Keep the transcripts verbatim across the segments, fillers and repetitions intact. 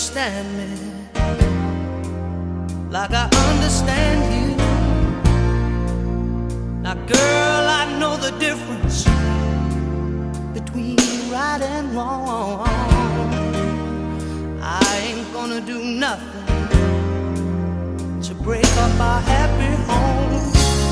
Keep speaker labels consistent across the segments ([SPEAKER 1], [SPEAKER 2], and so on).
[SPEAKER 1] understand me like I understand you. Now girl, I know the difference between right and wrong. I ain't gonna do nothing to break up our happy home.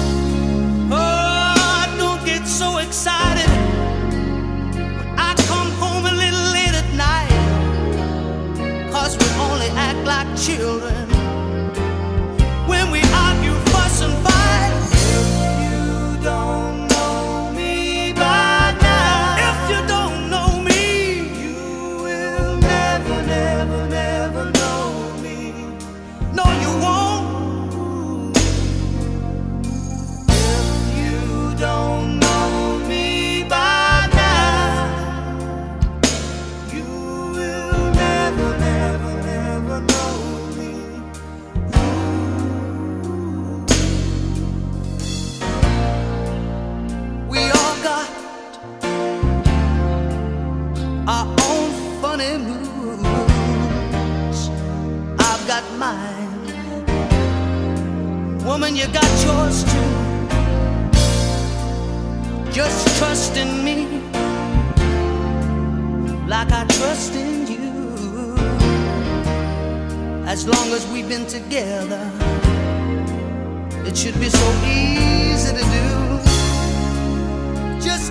[SPEAKER 1] Oh, don't get so excited when I come home a little late at night, 'cause we only act like children when we argue, fuss and fight. If you don't know me by now, if you don't know me, you will never, never, never know me. No, you won't. If you don't know me by now, you will never, never, never know me. We all got our own funny moods. I've got mine. Woman, you got yours too. Just trust in me like I trust in you. As long as we've been together, it should be so easy to do. Just